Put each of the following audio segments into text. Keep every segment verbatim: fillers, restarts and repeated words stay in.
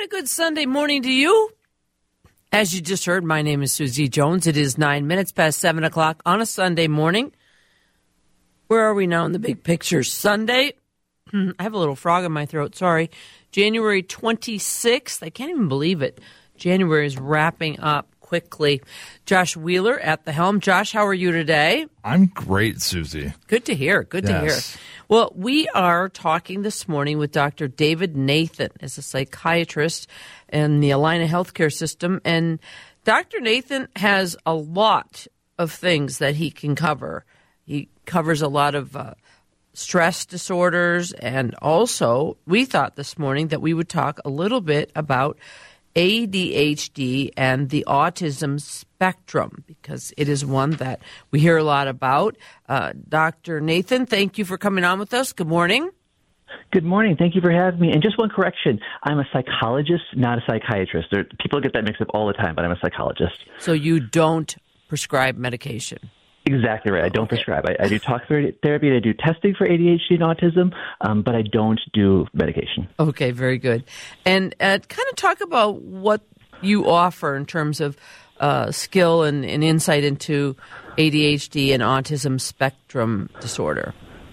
good Sunday morning to you. As you just heard, my name is Susie Jones. It is nine minutes past seven o'clock on a Sunday morning. Where are we now in the big picture? Sunday. I have a little frog in my throat. Sorry. January twenty-sixth. I can't even believe it. January is wrapping up quickly. Josh Wheeler at the helm. Josh, how are you today? I'm great, Susie. Good to hear. Good yes. to hear. Well, we are talking this morning with Doctor David Nathan, as a psychiatrist in the Allina Healthcare System. And Doctor Nathan has a lot of things that he can cover. He covers a lot of uh, stress disorders. And also, we thought this morning that we would talk a little bit about A D H D and the autism spectrum, because it is one that we hear a lot about. Uh, Doctor Nathan, thank you for coming on with us. Good morning. Good morning. Thank you for having me. And just one correction. I'm a psychologist, not a psychiatrist. There, people get that mixed up all the time, but I'm a psychologist. So you don't prescribe medication? Exactly right. I don't okay. prescribe. I, I do talk therapy and I do testing for A D H D and autism, um, but I don't do medication. Okay, very good. And uh, kind of talk about what you offer in terms of uh, skill and, and insight into A D H D and autism spectrum disorder.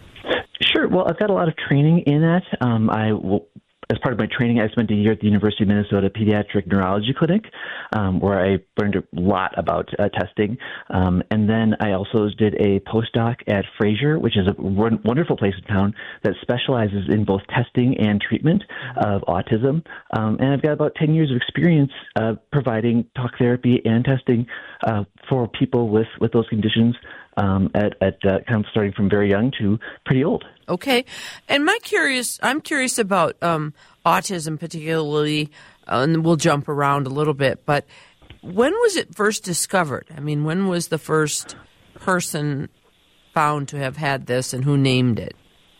Sure. Well, I've got a lot of training in that. Um, I will. As part of my training, I spent a year at the University of Minnesota Pediatric Neurology Clinic, um, where I learned a lot about uh, testing. Um, and then I also did a postdoc at Fraser, which is a w- wonderful place in town that specializes in both testing and treatment of autism. Um, and I've got about ten years of experience uh, providing talk therapy and testing uh, for people with, with those conditions. Um, at, at uh, kind of starting from very young to pretty old. Okay, and my curious, I'm curious about um, autism particularly, uh, and we'll jump around a little bit. But when was it first discovered? I mean, when was the first person found to have had this, and who named it?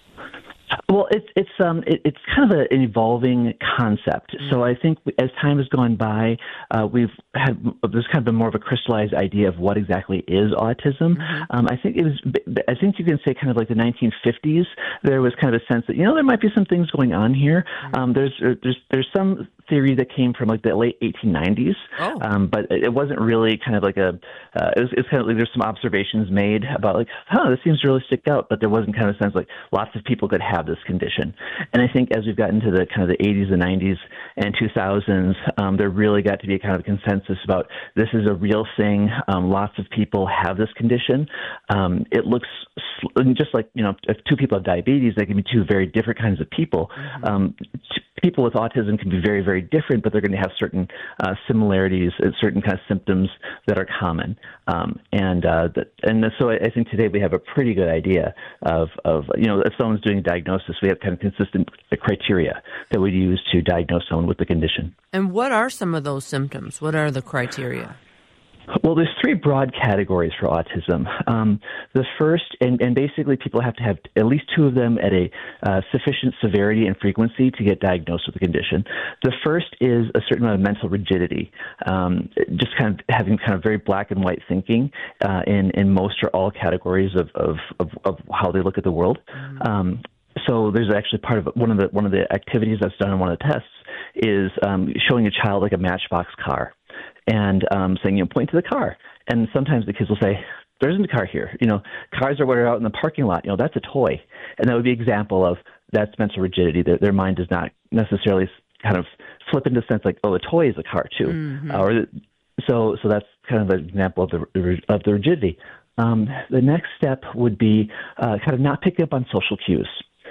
Well, it's it's um it, it's kind of a, an evolving concept. Mm-hmm. So I think as time has gone by, uh, we've had there's kind of been more of a crystallized idea of what exactly is autism. Mm-hmm. Um, I think it was I think you can say kind of like the nineteen fifties. There was kind of a sense that you know there might be some things going on here. Mm-hmm. Um, there's there's there's some theory that came from like the late eighteen nineties, oh. um, but it wasn't really kind of like a. Uh, it was it's kind of like there's some observations made about like, huh, this seems to really stick out, but there wasn't kind of a sense like lots of people could have this condition. And I think as we've gotten to the kind of the eighties and nineties and two thousands, um, there really got to be a kind of consensus about this is a real thing. Um, lots of people have this condition. Um, it looks just like, you know, if two people have diabetes, they can be two very different kinds of people. Mm-hmm. Um, people with autism can be very, very different, but they're going to have certain uh, similarities and certain kind of symptoms that are common. Um, and uh, that, and so I think today we have a pretty good idea of, of, you know, if someone's doing a diagnosis, we have kind of consistent criteria that we use to diagnose someone with the condition. And what are some of those symptoms? What are the criteria? Well, there's three broad categories for autism. Um, the first, and, and basically people have to have at least two of them at a uh, sufficient severity and frequency to get diagnosed with the condition. The first is a certain amount of mental rigidity, um, just kind of having kind of very black and white thinking uh, in, in most or all categories of, of, of, of how they look at the world. Mm-hmm. Um, so there's actually part of one of the one of the activities that's done in one of the tests is um, showing a child like a Matchbox car. And um, saying, you know, point to the car. And sometimes the kids will say, there isn't a car here. You know, cars are what are out in the parking lot. You know, that's a toy. And that would be an example of that's mental rigidity. Their, their mind does not necessarily kind of flip into the sense like, oh, a toy is a car too. Mm-hmm. Uh, or so, so that's kind of an example of the of the rigidity. Um, the next step would be uh, kind of not picking up on social cues.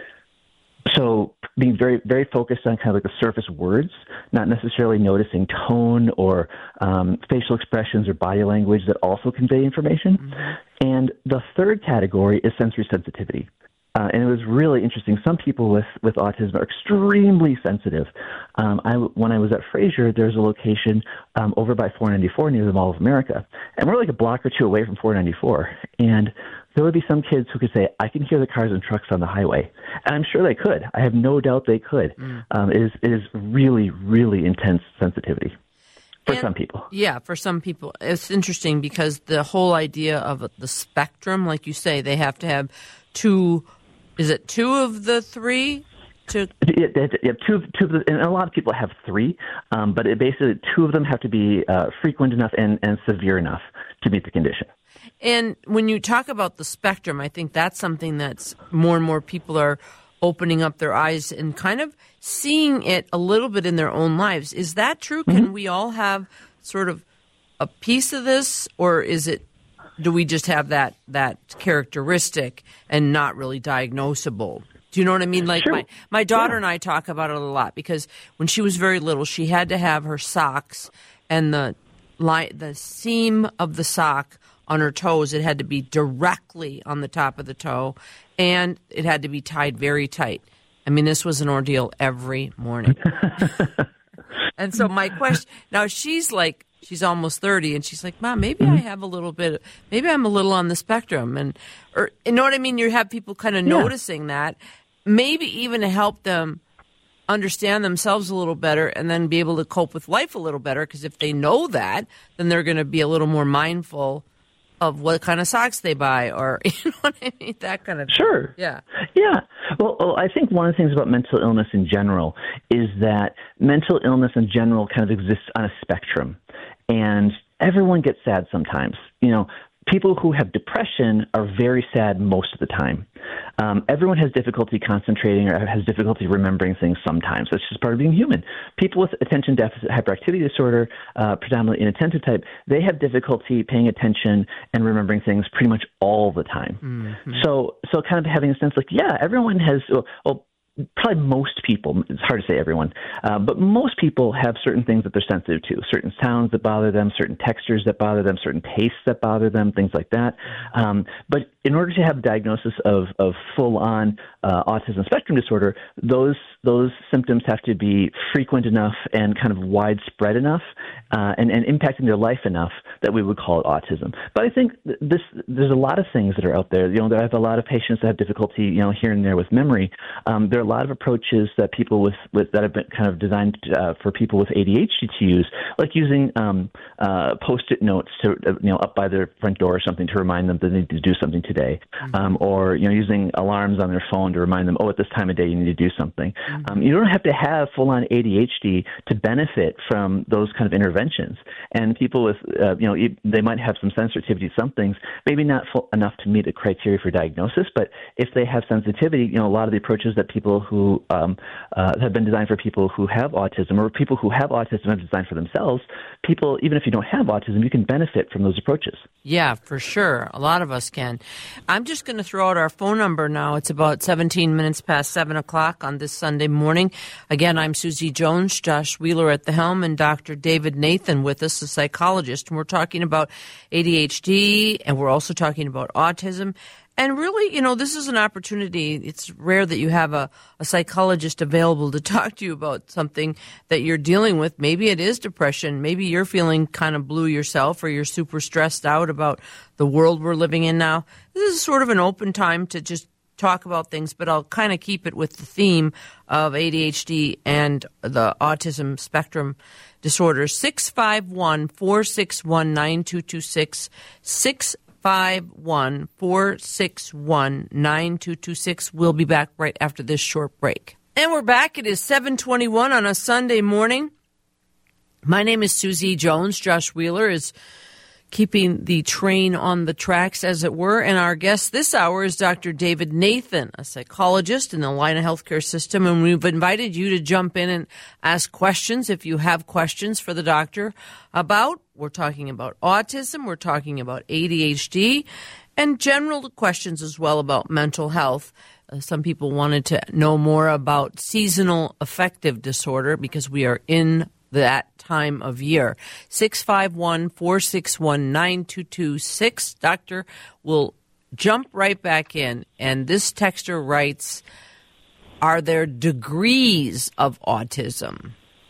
So being very, very focused on kind of like the surface words, not necessarily noticing tone or um, facial expressions or body language that also convey information. Mm-hmm. And the third category is sensory sensitivity. Uh, and it was really interesting. Some people with, with autism are extremely sensitive. Um, I, when I was at Fraser, there's a location um, over by four ninety-four near the Mall of America. And we're like a block or two away from four ninety-four. And there would be some kids who could say, I can hear the cars and trucks on the highway. And I'm sure they could. I have no doubt they could. Mm. Um, it, is, it is really, really intense sensitivity. For and, some people. Yeah, for some people. It's interesting because the whole idea of the spectrum, like you say, they have to have two, is it two of the three to? Yeah, yeah, two, two of the, and a lot of people have three, um, but it basically two of them have to be uh, frequent enough and, and severe enough to meet the condition. And when you talk about the spectrum, I think that's something that's more and more people are opening up their eyes and kind of seeing it a little bit in their own lives. Is that true? Mm-hmm. Can we all have sort of a piece of this, or is it, do we just have that, that characteristic and not really diagnosable? Do you know what I mean? Like sure. my, my daughter yeah. and I talk about it a lot because when she was very little, she had to have her socks and the line, the seam of the sock on her toes, it had to be directly on the top of the toe, and it had to be tied very tight. I mean, this was an ordeal every morning. And so my question, now she's like, she's almost thirty, and she's like, Mom, maybe mm-hmm. I have a little bit, maybe I'm a little on the spectrum. And, or, you know what I mean? You have people kind of yeah. noticing that, maybe even to help them understand themselves a little better and then be able to cope with life a little better, because if they know that, then they're going to be a little more mindful of what kind of socks they buy, or, you know what I mean? That kind of thing. Sure. Yeah. Yeah. Well, well, I think one of the things about mental illness in general is that mental illness in general kind of exists on a spectrum, and everyone gets sad sometimes. You know, people who have depression are very sad most of the time. Um, everyone has difficulty concentrating or has difficulty remembering things sometimes. That's just part of being human. People with attention deficit hyperactivity disorder, uh, predominantly inattentive type, they have difficulty paying attention and remembering things pretty much all the time. Mm-hmm. So, so kind of having a sense like, yeah, everyone has, well, well probably most people, it's hard to say everyone, uh, but most people have certain things that they're sensitive to, certain sounds that bother them, certain textures that bother them, certain tastes that bother them, things like that. Um, but in order to have a diagnosis of, of full-on uh, autism spectrum disorder, those those symptoms have to be frequent enough and kind of widespread enough uh, and, and impacting their life enough that we would call it autism. But I think this there's a lot of things that are out there. You know, there I have a lot of patients that have difficulty, you know, here and there with memory. Um, there are a lot of approaches that people with, with that have been kind of designed uh, for people with A D H D to use, like using um, uh, Post-it notes to uh, you know up by their front door or something to remind them that they need to do something today, mm-hmm. um, or you know using alarms on their phone to remind them, oh, at this time of day you need to do something. Mm-hmm. Um, you don't have to have full-on A D H D to benefit from those kind of interventions. And people with uh, you know they might have some sensitivity to some things, maybe not full enough to meet the criteria for diagnosis, but if they have sensitivity, you know a lot of the approaches that people who um, uh, have been designed for people who have autism, or people who have autism have designed for themselves, people, even if you don't have autism, you can benefit from those approaches. Yeah, for sure. A lot of us can. I'm just going to throw out our phone number now. It's about seventeen minutes past seven o'clock on this Sunday morning. Again, I'm Susie Jones, Josh Wheeler at the helm, and Doctor David Nathan with us, a psychologist. And we're talking about A D H D, and we're also talking about autism. And really, you know, this is an opportunity. It's rare that you have a, a psychologist available to talk to you about something that you're dealing with. Maybe it is depression. Maybe you're feeling kind of blue yourself, or you're super stressed out about the world we're living in now. This is sort of an open time to just talk about things, but I'll kind of keep it with the theme of A D H D and the autism spectrum disorder. six five one, four six one, nine two two six, six five one, four six one, nine two two six. We'll be back right after this short break. And we're back. It is seven twenty-one on a Sunday morning. My name is Susie Jones. Josh Wheeler is keeping the train on the tracks, as it were. And our guest this hour is Doctor David Nathan, a psychologist in the Allina Healthcare System. And we've invited you to jump in and ask questions if you have questions for the doctor about, we're talking about autism, we're talking about A D H D, and general questions as well about mental health. Uh, some people wanted to know more about seasonal affective disorder because we are in that time of year. six five one, four six one, nine two two six. Doctor, we'll jump right back in. And this texter writes, are there degrees of autism?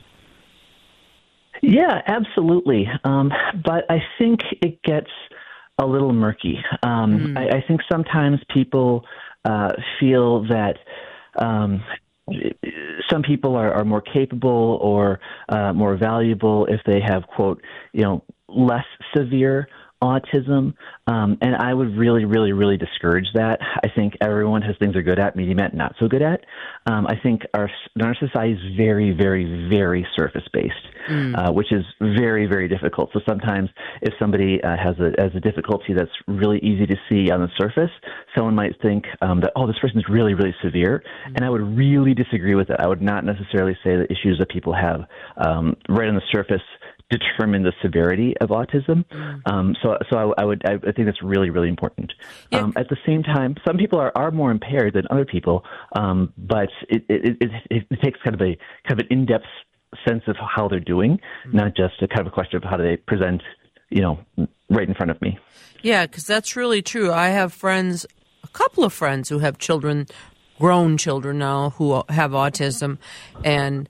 Yeah, absolutely. Um, but I think it gets a little murky. Um, mm. I, I think sometimes people uh, feel that um, some people are, are more capable or uh, more valuable if they have, quote, you know, less severe autism, um, and I would really, really, really discourage that. I think everyone has things they're good at, medium at, not so good at. Um, I think our, our society is very, very, very surface-based, mm. uh, which is very, very difficult. So sometimes if somebody uh, has, a, has a difficulty that's really easy to see on the surface, someone might think um, that, oh, this person is really, really severe, mm. and I would really disagree with that. I would not necessarily say that issues that people have um, right on the surface determine the severity of autism. Mm. Um, so, so I, I would, I think that's really, really important. Yeah. Um, at the same time, some people are, are more impaired than other people, um, but it, it, it, it, it takes kind of a kind of an in-depth sense of how they're doing, mm. not just a kind of a question of how do they present, you know, right in front of me. Yeah, because that's really true. I have friends, a couple of friends who have children, grown children now, who have autism, and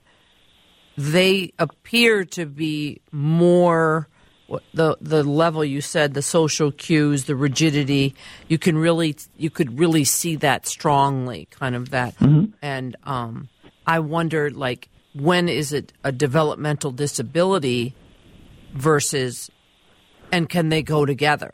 they appear to be more the the level you said, the social cues, the rigidity. You can really you could really see that strongly, kind of that. Mm-hmm. And um, I wonder, like, when is it a developmental disability versus, and can they go together?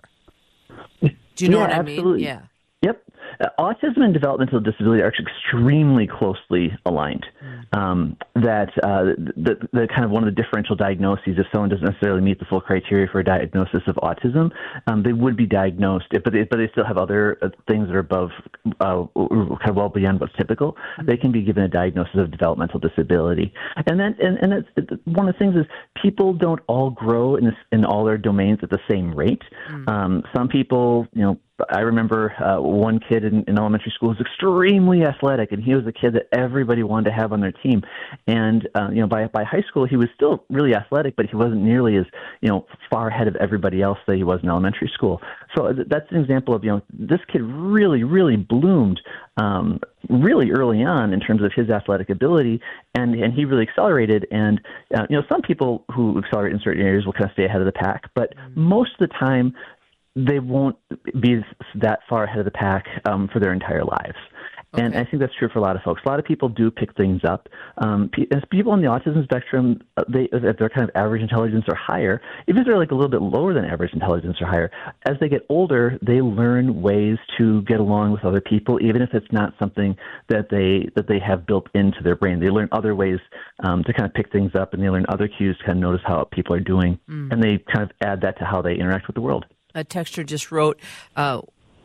Do you know yeah, what I absolutely. mean? Yeah. Yep. Uh, autism and developmental disability are actually extremely closely aligned. Mm. Um, that uh, the, the kind of one of the differential diagnoses, if someone doesn't necessarily meet the full criteria for a diagnosis of autism, um, they would be diagnosed, but they, but they still have other uh, things that are above, uh, kind of well beyond what's typical. Mm. They can be given a diagnosis of developmental disability. And then, and, and that's, one of the things is people don't all grow in this, in all their domains at the same rate. Mm. Um, some people, you know, I remember uh, one kid in, in elementary school was extremely athletic, and he was a kid that everybody wanted to have on their team. And uh, you know, by by high school, he was still really athletic, but he wasn't nearly as you know far ahead of everybody else that he was in elementary school. So that's an example of you know this kid really, really bloomed um, really early on in terms of his athletic ability, and and he really accelerated. And uh, you know, some people who accelerate in certain areas will kind of stay ahead of the pack, but most of the time, they won't be that far ahead of the pack um, for their entire lives. Okay. And I think that's true for a lot of folks. A lot of people do pick things up. Um, people on the autism spectrum, they, if they're kind of average intelligence or higher, even if they're like a little bit lower than average intelligence or higher, as they get older, they learn ways to get along with other people, even if it's not something that they that they have built into their brain. They learn other ways um, to kind of pick things up, and they learn other cues to kind of notice how people are doing, mm. and they kind of add that to how they interact with the world. A texter just wrote, uh,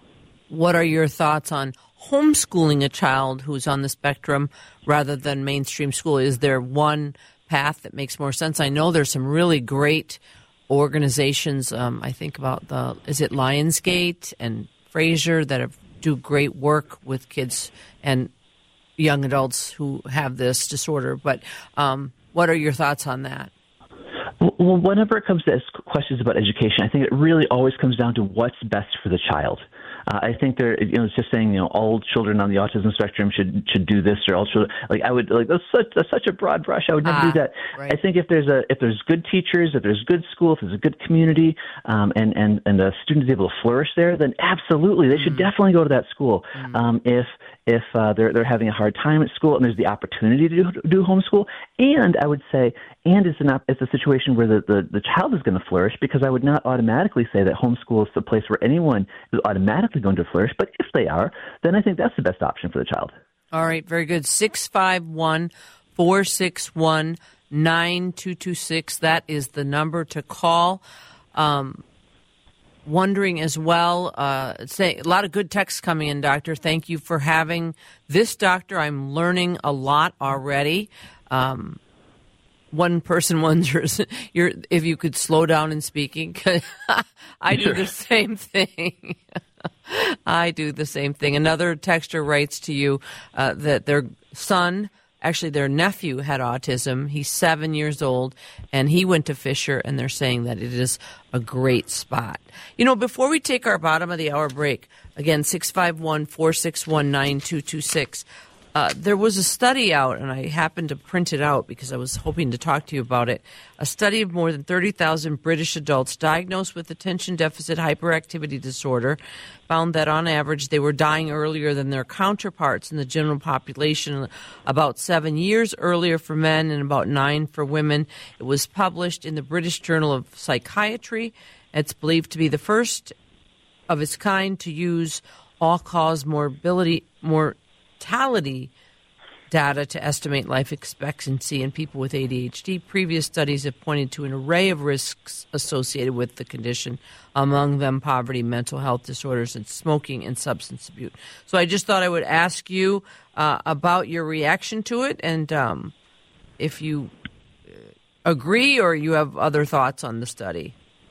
what are your thoughts on homeschooling a child who's on the spectrum rather than mainstream school? Is there one path that makes more sense? I know there's some really great organizations. Um, I think about the, is it Lionsgate and Fraser that have, do great work with kids and young adults who have this disorder. But um, what are your thoughts on that? Well, whenever it comes to questions about education, I think it really always comes down to what's best for the child. Uh, I think there, you know, it's just saying, you know, all children on the autism spectrum should should do this, or all children. Like I would, like that's such that's such a broad brush. I would never ah, do that. Right. I think if there's a if there's good teachers, if there's good school, if there's a good community, um, and and and the students able to flourish there, then absolutely they mm. should definitely go to that school. Mm. Um, if if uh, they're they're having a hard time at school and there's the opportunity to do, do homeschool, and I would say, and it's an it's a situation where the, the, the child is going to flourish, because I would not automatically say that homeschool is the place where anyone is automatically going to flourish, but if they are, then I think that's the best option for the child. All right, very good. six five one, four six one, nine two two six. That is the number to call. Um, wondering as well, uh, say, a lot of good texts coming in, Doctor. Thank you for having this, Doctor. I'm learning a lot already. Um, one person wonders you're, if you could slow down in speaking. I do the same thing. I do the same thing. Another texter writes to you uh, that their son, actually their nephew, had autism. He's seven years old, and he went to Fisher, and they're saying that it is a great spot. You know, before we take our bottom of the hour break, again, six five one, four six one, nine two two six, Uh, there was a study out, and I happened to print it out because I was hoping to talk to you about it. A study of more than thirty thousand British adults diagnosed with attention deficit hyperactivity disorder found that on average they were dying earlier than their counterparts in the general population, about seven years earlier for men and about nine for women. It was published in the British Journal of Psychiatry, It's believed to be the first of its kind to use all-cause morbidity, mortality data to estimate life expectancy in people with A D H D. Previous studies have pointed to an array of risks associated with the condition, among them poverty, mental health disorders, and smoking and substance abuse. So I just thought I would ask you uh, about your reaction to it, and um, if you agree or you have other thoughts on the study.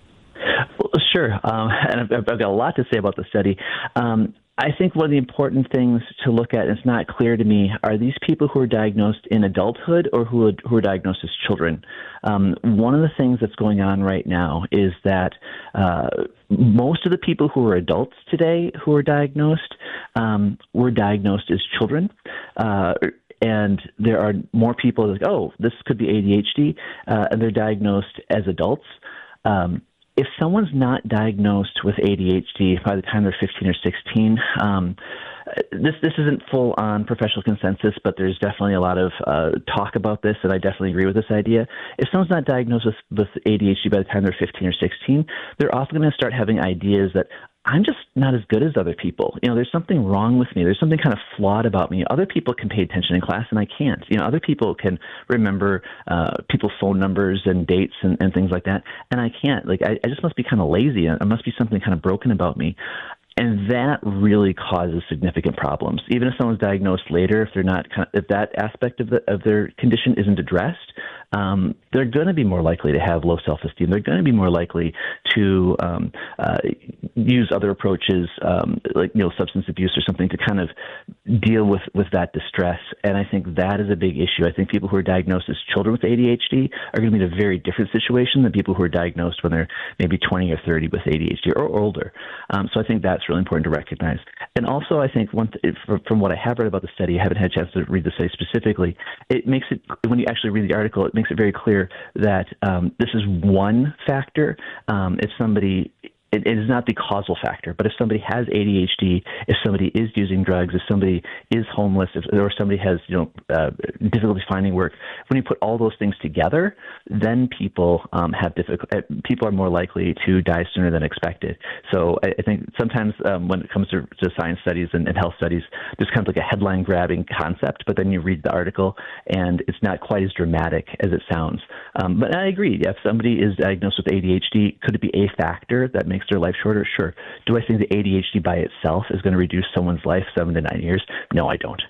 Well, sure, um, and I've, I've got a lot to say about the study. Um, I think one of the important things to look at, and it's not clear to me, are these people who are diagnosed in adulthood or who are, who are diagnosed as children. Um, one of the things that's going on right now is that uh, most of the people who are adults today who are diagnosed um, were diagnosed as children. Uh, and there are more people like, oh, this could be A D H D, uh, and they're diagnosed as adults. Um, If someone's not diagnosed with A D H D by the time they're fifteen or sixteen, um, this this isn't full on professional consensus, but there's definitely a lot of uh, talk about this, and I definitely agree with this idea. If someone's not diagnosed with, with A D H D by the time they're fifteen or sixteen, they're often going to start having ideas that I'm just not as good as other people. You know, there's something wrong with me. There's something kind of flawed about me. Other people can pay attention in class, and I can't. You know, other people can remember uh, people's phone numbers and dates and, and things like that, and I can't. Like, I, I just must be kind of lazy. There must be something kind of broken about me. And that really causes significant problems. Even if someone's diagnosed later, if they're not, if that aspect of the of their condition isn't addressed, um, they're going to be more likely to have low self-esteem. They're going to be more likely to um, uh, use other approaches, um, like you know, substance abuse or something, to kind of deal with, with that distress. And I think that is a big issue. I think people who are diagnosed as children with A D H D are going to be in a very different situation than people who are diagnosed when they're maybe twenty or thirty with A D H D or older. Um, so I think that's really important to recognize. And also, I think one th- from what I have read about the study, I haven't had a chance to read the study specifically, it makes it, when you actually read the article, it makes it very clear that um, this is one factor. Um, if somebody, it, it is not the causal factor, but if somebody has A D H D, if somebody is using drugs, if somebody is homeless, if, or somebody has you know uh, difficulty finding work, when you put all those things together, then people um, have difficult. Uh, people are more likely to die sooner than expected. So I, I think sometimes um, when it comes to, to science studies and, and health studies, there's kind of like a headline-grabbing concept, but then you read the article and it's not quite as dramatic as it sounds. Um, but I agree. If somebody is diagnosed with A D H D, could it be a factor that makes their life shorter? Sure. Do I think the A D H D by itself is going to reduce someone's life seven to nine years? No, I don't.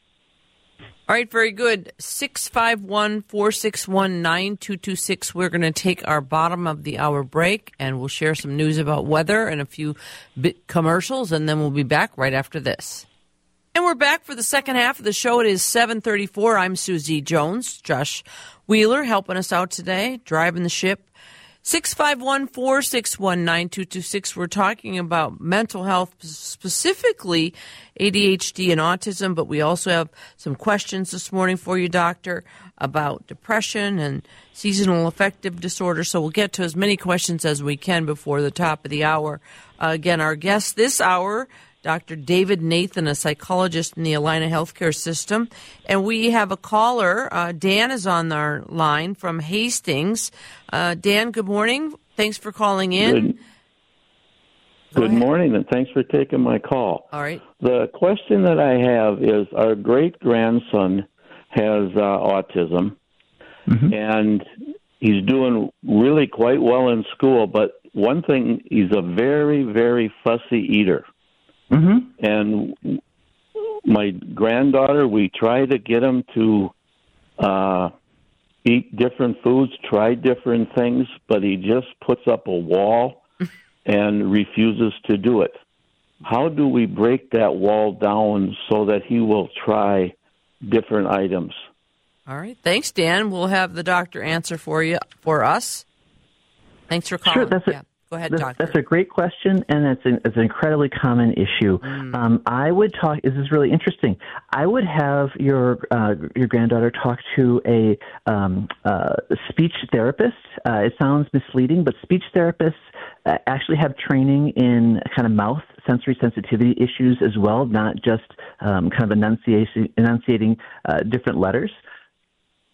All right, very good. six five one, four six one, nine two two six. We're going to take our bottom of the hour break, and we'll share some news about weather and a few bit commercials, and then we'll be back right after this. And we're back for the second half of the show. It is seven thirty-four. I'm Susie Jones. Josh Wheeler helping us out today, driving the ship. six five one, four six one, nine two two six. We're talking about mental health, specifically A D H D and autism, but we also have some questions this morning for you, Doctor, about depression and seasonal affective disorder. So we'll get to as many questions as we can before the top of the hour. Uh, again, our guest this hour, Doctor David Nathan, a psychologist in the Allina Healthcare System. And we have a caller. Uh, Dan is on our line from Hastings. Uh, Dan, good morning. Thanks for calling in. Good, good morning, and thanks for taking my call. All right. The question that I have is, our great-grandson has uh, autism, mm-hmm. and he's doing really quite well in school, but one thing, he's a very, very fussy eater. Mm-hmm. And my granddaughter, we try to get him to uh, eat different foods, try different things, but he just puts up a wall and refuses to do it. How do we break that wall down so that he will try different items? All right. Thanks, Dan. We'll have the doctor answer for you, for us. Thanks for calling. Sure, that's yeah. a- Go ahead, that's, Doctor. that's a great question, and it's an, it's an incredibly common issue. Mm. Um, I would talk. This is really interesting. I would have your uh, your granddaughter talk to a um, uh, speech therapist. Uh, it sounds misleading, but speech therapists uh, actually have training in kind of mouth sensory sensitivity issues as well, not just um, kind of enunciating, enunciating uh, different letters.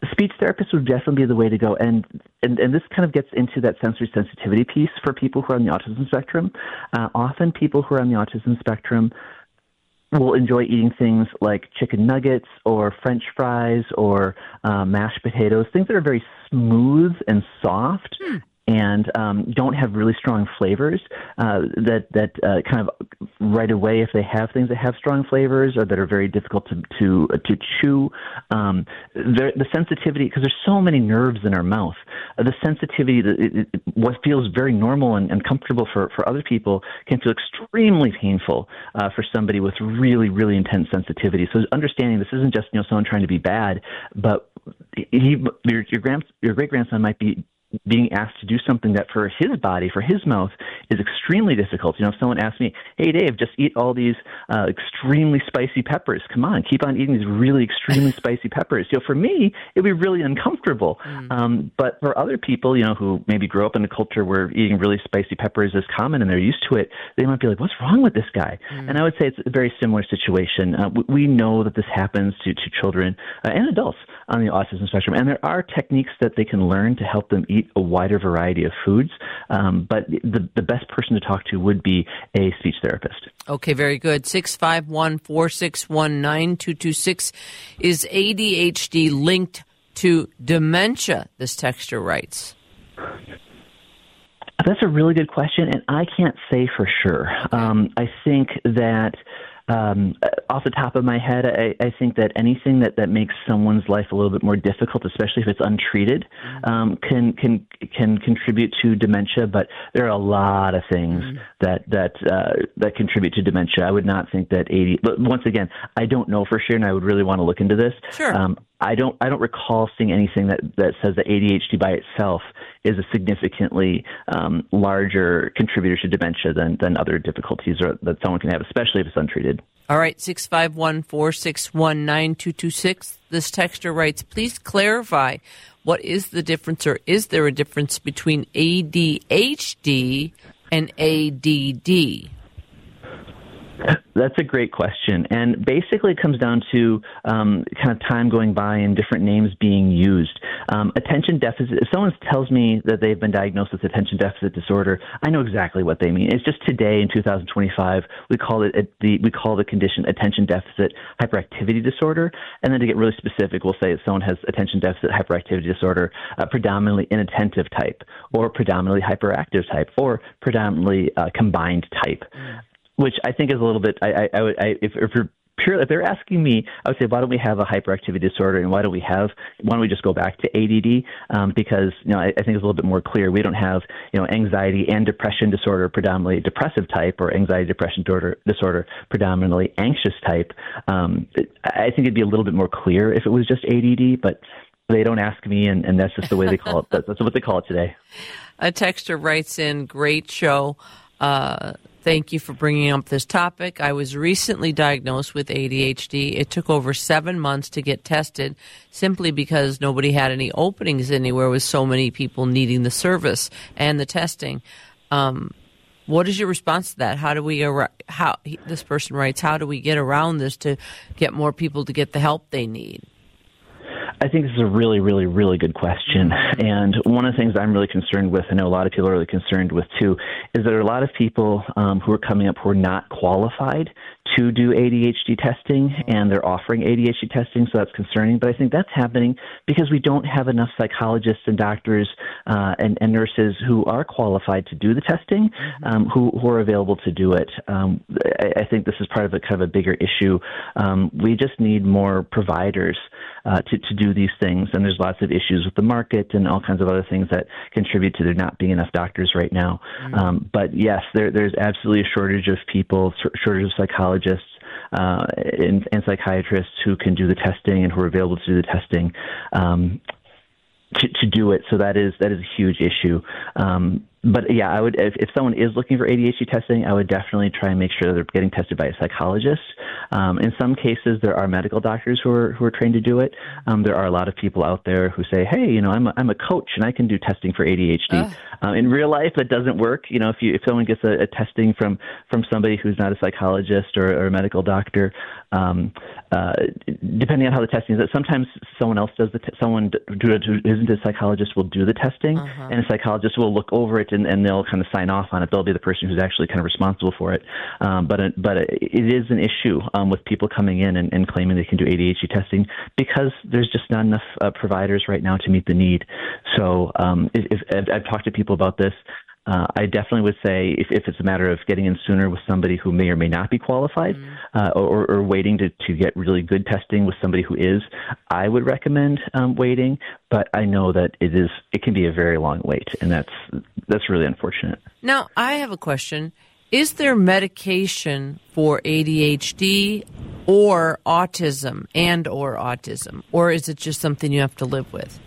speech therapists would definitely be the way to go. And, and, and this kind of gets into that sensory sensitivity piece for people who are on the autism spectrum. Uh, often people who are on the autism spectrum will enjoy eating things like chicken nuggets or French fries or uh, mashed potatoes, things that are very smooth and soft. Hmm. and um, don't have really strong flavors uh, that that uh, kind of right away, if they have things that have strong flavors or that are very difficult to to, uh, to chew, um, the, the sensitivity, because there's so many nerves in our mouth, uh, the sensitivity, that it, it, what feels very normal and, and comfortable for, for other people can feel extremely painful uh, for somebody with really, really intense sensitivity. So understanding this isn't just, you know, someone trying to be bad, but he, your, your, grand, your great-grandson might be being asked to do something that for his body, for his mouth, is extremely difficult. You know, if someone asks me, hey, Dave, just eat all these uh, extremely spicy peppers. Come on, keep on eating these really extremely spicy peppers. You know, for me, it would be really uncomfortable. Mm. Um, but for other people, you know, who maybe grew up in a culture where eating really spicy peppers is common and they're used to it, they might be like, what's wrong with this guy? Mm. And I would say it's a very similar situation. Uh, we know that this happens to, to children uh, and adults on the autism spectrum. And there are techniques that they can learn to help them eat a wider variety of foods. Um, but the, the best person to talk to would be a speech therapist. Okay, very good. six five one, four six one, nine two two six. Is A D H D linked to dementia, this texter writes? That's a really good question, and I can't say for sure. Um, I think that Um, off the top of my head, I, I think that anything that, that makes someone's life a little bit more difficult, especially if it's untreated, um, can can can contribute to dementia. But there are a lot of things mm-hmm. that that uh, that contribute to dementia. I would not think that A D. But once again, I don't know for sure, and I would really want to look into this. Sure. Um, I don't. I don't recall seeing anything that, that says that A D H D by itself is a significantly um, larger contributor to dementia than, than other difficulties or, that someone can have, especially if it's untreated. All right, six five one, four six one, nine two two six. This texter writes, please clarify, what is the difference, or is there a difference between A D H D and A D D? That's a great question. And basically it comes down to um, kind of time going by and different names being used. Um, attention deficit, if someone tells me that they've been diagnosed with attention deficit disorder, I know exactly what they mean. It's just today in two thousand twenty-five, we call it the we call the condition attention deficit hyperactivity disorder. And then to get really specific, we'll say if someone has attention deficit hyperactivity disorder, uh, predominantly inattentive type, or predominantly hyperactive type, or predominantly uh, combined type. Mm. Which I think is a little bit. I, I, I would. I, if, if you're pure, if they're asking me, I would say, why don't we have a hyperactivity disorder, and why don't we have? Why don't we just go back to A D D? Um, because you know, I, I think it's a little bit more clear. We don't have you know anxiety and depression disorder, predominantly depressive type, or anxiety depression disorder, disorder predominantly anxious type. Um, I think it'd be a little bit more clear if it was just A D D, but they don't ask me, and, and that's just the way they call it. That's, that's what they call it today. A texter writes in, great show. Uh, Thank you for bringing up this topic. I was recently diagnosed with A D H D. It took over seven months to get tested simply because nobody had any openings anywhere with so many people needing the service and the testing. Um, what is your response to that? How do we, how this person writes, how do we get around this to get more people to get the help they need? I think this is a really, really, really good question. And one of the things I'm really concerned with, I know a lot of people are really concerned with too, is that there are a lot of people um, who are coming up who are not qualified to do A D H D testing, and they're offering A D H D testing, so that's concerning. But I think that's happening because we don't have enough psychologists and doctors uh, and, and nurses who are qualified to do the testing, um, who, who are available to do it. Um, I, I think this is part of a kind of a bigger issue. Um, we just need more providers uh, to, to do these things, and there's lots of issues with the market and all kinds of other things that contribute to there not being enough doctors right now. Mm-hmm. Um, but yes, there, there's absolutely a shortage of people, shortage of psychologists, Uh, and, and psychiatrists who can do the testing and who are available to do the testing um, to, to do it. So that is that is a huge issue. Um, but yeah, I would if, if someone is looking for A D H D testing, I would definitely try and make sure they're getting tested by a psychologist. Um, in some cases, there are medical doctors who are who are trained to do it. Um, there are a lot of people out there who say, "Hey, you know, I'm a, I'm a coach and I can do testing for A D H D." Uh. Um, in real life, that doesn't work. You know, if you if someone gets a, a testing from from somebody who's not a psychologist or, or a medical doctor, um, uh, depending on how the testing is, sometimes someone else does the t- someone who isn't a psychologist will do the testing, uh-huh. and a psychologist will look over it and, and they'll kind of sign off on it. They'll be the person who's actually kind of responsible for it. Um, but but it is an issue um, with people coming in and, and claiming they can do A D H D testing because there's just not enough uh, providers right now to meet the need. So um, if, if I've talked to people about this. Uh, I definitely would say if, if it's a matter of getting in sooner with somebody who may or may not be qualified, mm. uh, or, or waiting to, to get really good testing with somebody who is, I would recommend um, waiting. But I know that it is it can be a very long wait, and that's that's really unfortunate. Now, I have a question. Is there medication for A D H D or autism and or autism, or is it just something you have to live with?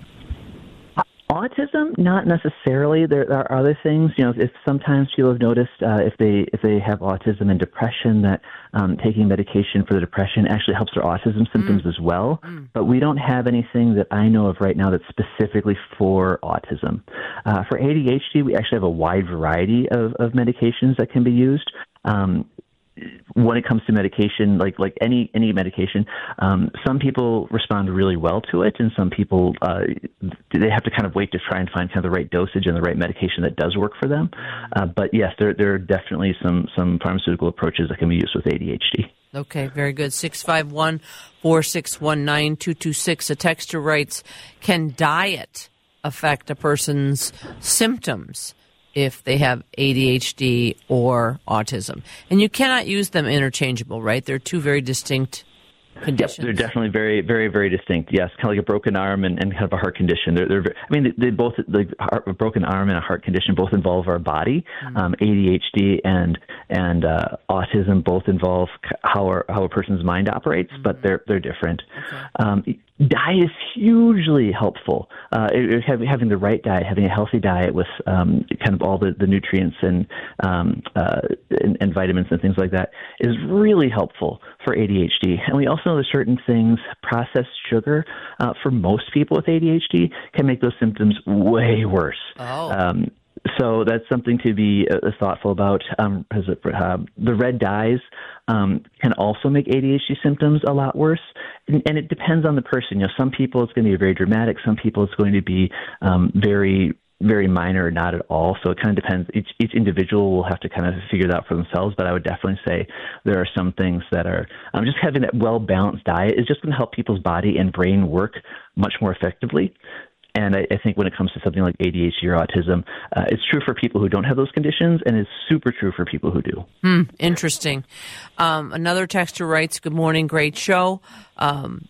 Autism, not necessarily. There are other things. You know, if sometimes people have noticed uh, if they if they have autism and depression, that um, taking medication for the depression actually helps their autism symptoms mm. as well. Mm. But we don't have anything that I know of right now that's specifically for autism. Uh, for A D H D, we actually have a wide variety of, of medications that can be used. Um, when it comes to medication, like like any any medication, um, some people respond really well to it, and some people uh, they have to kind of wait to try and find kind of the right dosage and the right medication that does work for them. Uh, but yes, there there are definitely some some pharmaceutical approaches that can be used with A D H D. Okay, very good. six five one, four six one, nine two two six. A texter writes, can diet affect a person's symptoms if they have A D H D or autism? And you cannot use them interchangeable, right? They're two very distinct conditions. Yep, they're definitely very, very, very distinct. Yes, kind of like a broken arm and, and kind of a heart condition. They're, they're I mean, they, they both, like a broken arm and a heart condition both involve our body. Mm-hmm. Um, A D H D and and uh, autism both involve how our, how a person's mind operates, mm-hmm. but they're they're different. Okay. Um, diet is hugely helpful. Uh, it, having, having the right diet, having a healthy diet with um, kind of all the, the nutrients and, um, uh, and and vitamins and things like that is really helpful for A D H D. And we also know that certain things, processed sugar, uh, for most people with A D H D, can make those symptoms way worse. Oh. Um, So that's something to be uh, thoughtful about. Um, uh, the red dyes um, can also make A D H D symptoms a lot worse, and, and it depends on the person. You know, some people it's going to be very dramatic. Some people it's going to be um, very, very minor or not at all. So it kind of depends. Each each individual will have to kind of figure it out for themselves. But I would definitely say there are some things that are um, just having that well balanced diet is just going to help people's body and brain work much more effectively. And I, I think when it comes to something like A D H D or autism, uh, it's true for people who don't have those conditions, and it's super true for people who do. Hmm, interesting. Um, another texter writes, good morning, great show. Um,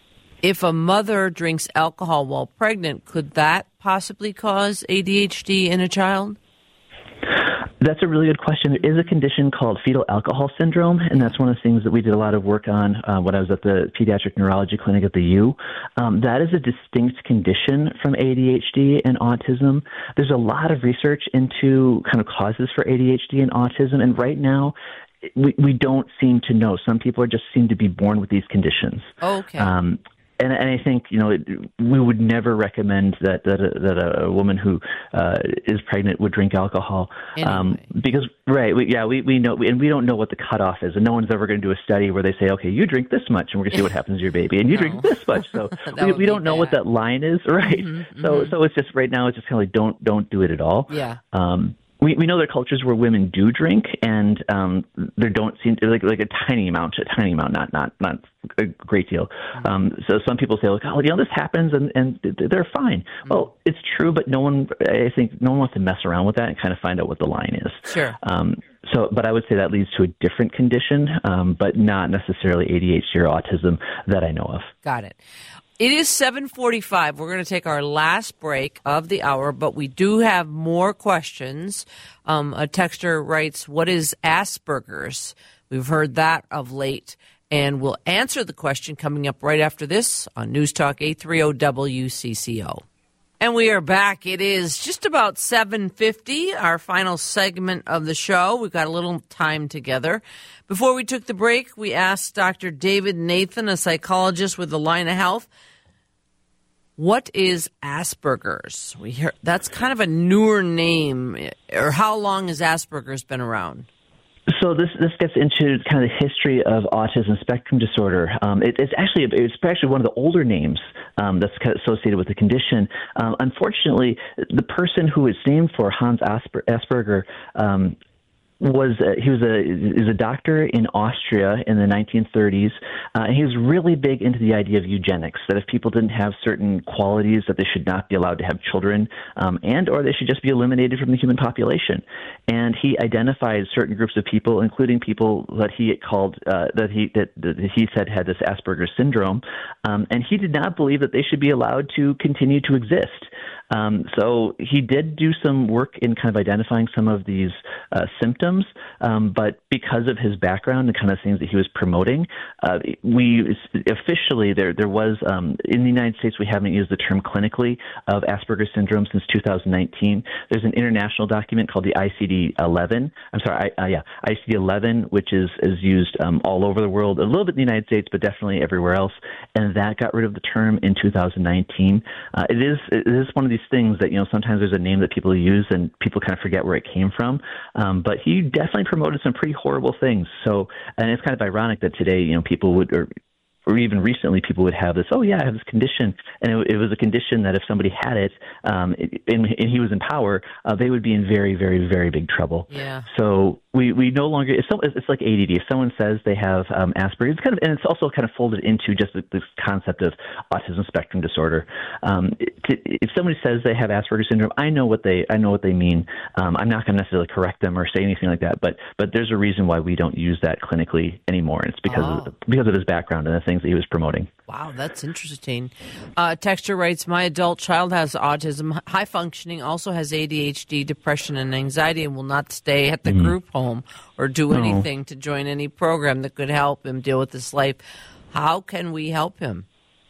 if a mother drinks alcohol while pregnant, could that possibly cause A D H D in a child? That's a really good question. There is a condition called fetal alcohol syndrome, and that's one of the things that we did a lot of work on uh, when I was at the pediatric neurology clinic at the U. Um, that is a distinct condition from A D H D and autism. There's a lot of research into kind of causes for A D H D and autism, and right now we, we don't seem to know. Some people are just seem to be born with these conditions. Okay. Um, And, and I think, you know, it, we would never recommend that that a, that a woman who uh, is pregnant would drink alcohol. Anyway. Um, because, right, we, yeah, we, we know, we, and we don't know what the cutoff is. And no one's ever going to do a study where they say, okay, you drink this much and we're going to see what happens to your baby. And you no. drink this much. So we, we don't know bad. what that line is, right? Mm-hmm, so mm-hmm. so it's just, right now, it's just kind of like, don't, don't do it at all. Yeah. Um, We we know there are cultures where women do drink, and um, there don't seem to like like a tiny amount, a tiny amount, not not not a great deal. Um, so some people say like, oh, you know, this happens, and, and they're fine. Mm-hmm. Well, it's true, but no one, I think, no one wants to mess around with that and kind of find out what the line is. Sure. Um, so, but I would say that leads to a different condition, um, but not necessarily A D H D or autism that I know of. Got it. It is seven forty-five. We're going to take our last break of the hour, but we do have more questions. Um, a texter writes, what is Asperger's? We've heard that of late, and we'll answer the question coming up right after this on News Talk eight thirty W C C O. And we are back. It is just about seven fifty, our final segment of the show. We've got a little time together. Before we took the break, we asked Doctor David Nathan, a psychologist with Allina Health, what is Asperger's? We hear that's kind of a newer name. Or how long has Asperger's been around? So this this gets into kind of the history of autism spectrum disorder. Um, it, it's actually it's actually one of the older names um, that's kind of associated with the condition. Um, unfortunately, the person who it's named for, Hans Asper- Asperger, um, was uh, he was a he was a doctor in Austria in the nineteen thirties, uh, and he was really big into the idea of eugenics, that if people didn't have certain qualities, that they should not be allowed to have children, um, and or they should just be eliminated from the human population. And he identified certain groups of people, including people that he called uh, that he that, that he said had this Asperger's syndrome, um, and he did not believe that they should be allowed to continue to exist. Um, so he did do some work in kind of identifying some of these uh, symptoms, um, but because of his background and kind of things that he was promoting, uh, we officially there there was um, in the United States we haven't used the term clinically of Asperger's syndrome since two thousand nineteen. There's an international document called the I C D eleven. I'm sorry, I, uh, yeah, I C D eleven, which is is used um, all over the world, a little bit in the United States, but definitely everywhere else, and that got rid of the term in two thousand nineteen. Uh, it is it is one of these things that, you know, sometimes there's a name that people use and people kind of forget where it came from. Um, but he definitely promoted some pretty horrible things. So, and it's kind of ironic that today, you know, people would, or, or even recently people would have this, oh yeah, I have this condition. And it, it was a condition that if somebody had it, um, and, and he was in power, uh, they would be in very, very, very big trouble. Yeah. So we, we no longer, it's, so, it's like A D D. If someone says they have um, Asperger's, it's kind of, and it's also kind of folded into just this concept of autism spectrum disorder. Um, it, if somebody says they have Asperger's syndrome, I know what they, I know what they mean. Um, I'm not going to necessarily correct them or say anything like that, but, but there's a reason why we don't use that clinically anymore. And it's because oh. of, because of his background and the things that he was promoting. Wow, that's interesting. Uh, Texture writes, my adult child has autism, high functioning, also has A D H D, depression, and anxiety, and will not stay at the mm-hmm. group home or do no. anything to join any program that could help him deal with this life. How can we help him?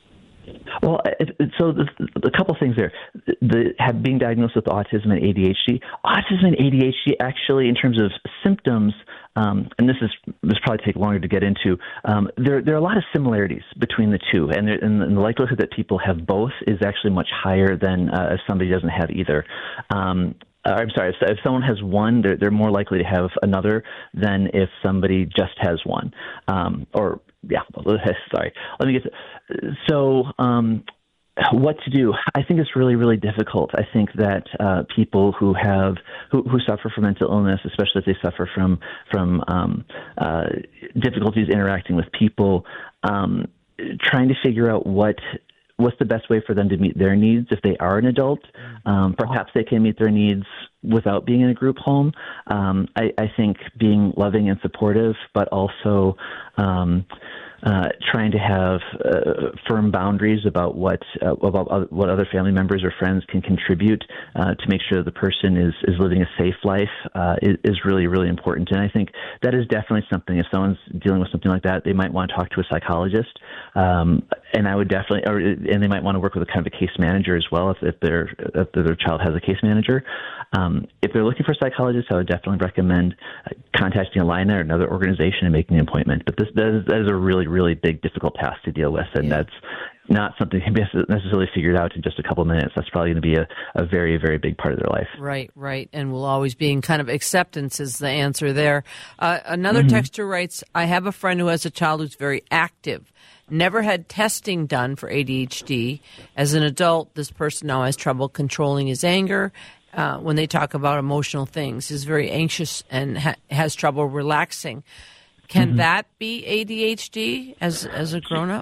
Well, so the, a couple things there. The have being diagnosed with autism and A D H D. Autism and A D H D actually, in terms of symptoms, um, and this is this probably take longer to get into. Um, there there are a lot of similarities between the two, and, there, and the likelihood that people have both is actually much higher than uh, if somebody doesn't have either. Um, I'm sorry, if, if someone has one, they're, they're more likely to have another than if somebody just has one. Um, or, yeah, sorry. Let me get to, so um, what to do? I think it's really, really difficult. I think that uh, people who have, who, who suffer from mental illness, especially if they suffer from, from um, uh, difficulties interacting with people, um, trying to figure out what what's the best way for them to meet their needs if they are an adult. Um, perhaps they can meet their needs without being in a group home. Um, I, I think being loving and supportive, but also um, uh, trying to have uh, firm boundaries about what uh, about what other family members or friends can contribute uh, to make sure the person is, is living a safe life uh, is, is really, really important. And I think that is definitely something, if someone's dealing with something like that, they might want to talk to a psychologist. Um, and I would definitely, or, and they might want to work with a kind of a case manager as well if, if, their, if their child has a case manager. Um, if they're looking for a psychologist, I would definitely recommend uh, contacting Allina or another organization and making an appointment. But this that is, that is a really, really big, difficult task to deal with, and yeah. that's not something can be necessarily figured out in just a couple of minutes. That's probably going to be a, a very, very big part of their life. Right, right. And will always be in kind of acceptance is the answer there. Uh, another mm-hmm. texter writes, I have a friend who has a child who's very active, never had testing done for A D H D. As an adult, this person now has trouble controlling his anger. Uh, when they talk about emotional things, is very anxious and ha- has trouble relaxing. Can mm-hmm. that be A D H D as as a grown-up?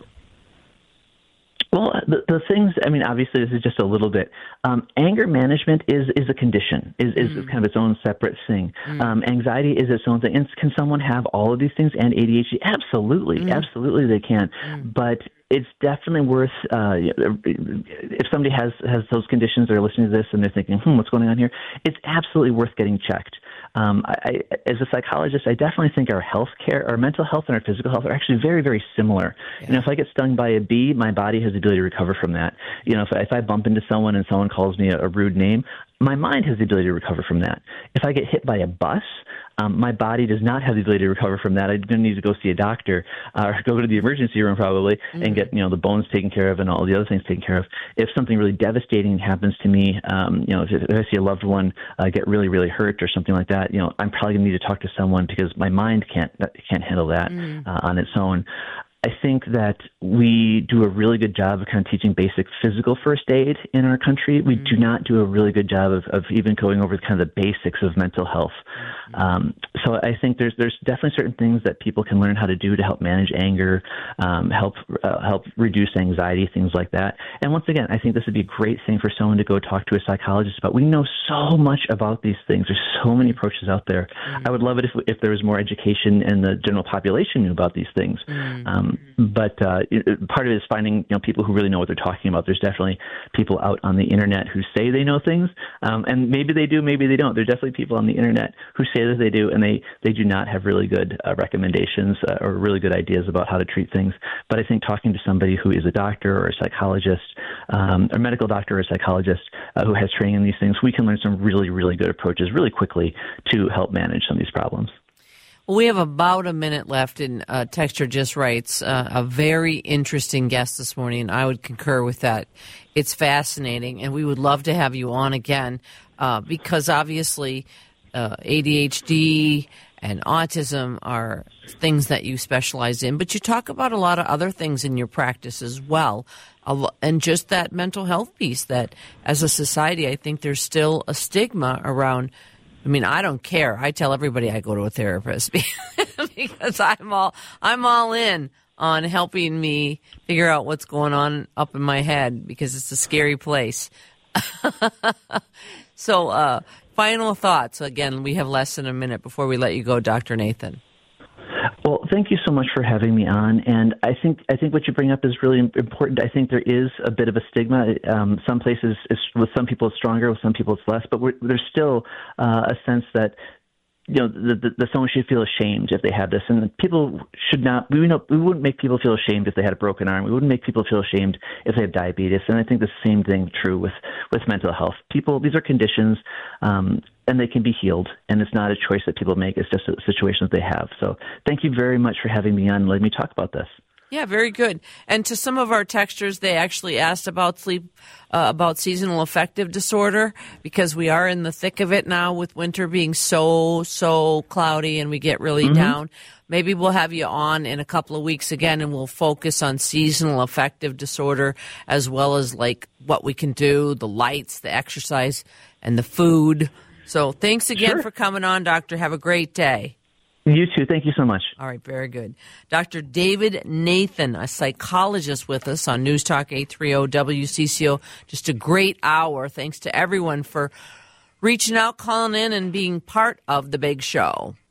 Well, the, the things, I mean, obviously this is just a little bit. Um, anger management is, is a condition, is, is mm. kind of its own separate thing. Mm. Um, anxiety is its own thing. And can someone have all of these things and A D H D? Absolutely. Mm. Absolutely they can. Mm. But it's definitely worth, uh, if somebody has, has those conditions, they're listening to this and they're thinking, hmm, what's going on here? It's absolutely worth getting checked. Um, I, I, as a psychologist, I definitely think our health care, our mental health and our physical health are actually very, very similar. Yeah. You know, if I get stung by a bee, my body has the ability to recover from that. You know, if, if I bump into someone and someone calls me a, a rude name, my mind has the ability to recover from that. If I get hit by a bus, um, my body does not have the ability to recover from that. I'm going to need to go see a doctor uh, or go to the emergency room probably mm-hmm. and get, you know, the bones taken care of and all the other things taken care of. If something really devastating happens to me, um, you know, if, if I see a loved one uh, get really, really hurt or something like that, you know, I'm probably going to need to talk to someone because my mind can't can't handle that mm-hmm. uh, on its own. I think that we do a really good job of kind of teaching basic physical first aid in our country. We mm-hmm. do not do a really good job of, of even going over kind of the basics of mental health. Mm-hmm. Um, so I think there's there's definitely certain things that people can learn how to do to help manage anger, um, help uh, help reduce anxiety, things like that. And once again, I think this would be a great thing for someone to go talk to a psychologist about. We know so much about these things. There's so many approaches out there. Mm-hmm. I would love it if if there was more education and the general population knew about these things. Mm-hmm. Um, But uh, part of it is finding, you know, people who really know what they're talking about. There's definitely people out on the internet who say they know things, um, and maybe they do, maybe they don't. There's definitely people on the internet who say that they do, and they, they do not have really good uh, recommendations uh, or really good ideas about how to treat things. But I think talking to somebody who is a doctor or a psychologist, um, a medical doctor or a psychologist uh, who has training in these things, we can learn some really, really good approaches really quickly to help manage some of these problems. Well, we have about a minute left, and uh, Texture just writes, uh, a very interesting guest this morning, and I would concur with that. It's fascinating, and we would love to have you on again uh, because obviously uh, A D H D and autism are things that you specialize in, but you talk about a lot of other things in your practice as well, and just that mental health piece that as a society, I think there's still a stigma around. I mean, I don't care. I tell everybody I go to a therapist because I'm all I'm all in on helping me figure out what's going on up in my head because it's a scary place. So, uh, final thoughts. Again, we have less than a minute before we let you go, Doctor Nathan. Well, thank you so much for having me on. And I think I think what you bring up is really important. I think there is a bit of a stigma. Um, some places, it's, with some people, it's stronger. With some people, it's less. But we're, there's still uh, a sense that, you know, the, the, the someone should feel ashamed if they have this, and people should not. We know we wouldn't make people feel ashamed if they had a broken arm. We wouldn't make people feel ashamed if they have diabetes. And I think the same thing true with with mental health. People, these are conditions, um, and they can be healed. And it's not a choice that people make. It's just a situation that they have. So, thank you very much for having me on and letting me talk about this. Yeah, very good. And to some of our texters, they actually asked about sleep, uh, about seasonal affective disorder, because we are in the thick of it now with winter being so, so cloudy and we get really mm-hmm. down. Maybe we'll have you on in a couple of weeks again and we'll focus on seasonal affective disorder as well as like what we can do, the lights, the exercise, and the food. So thanks again sure. for coming on, Doctor. Have a great day. You too. Thank you so much. All right, very good. Doctor David Nathan, a psychologist with us on News Talk eight thirty W C C O. Just a great hour. Thanks to everyone for reaching out, calling in, and being part of the big show.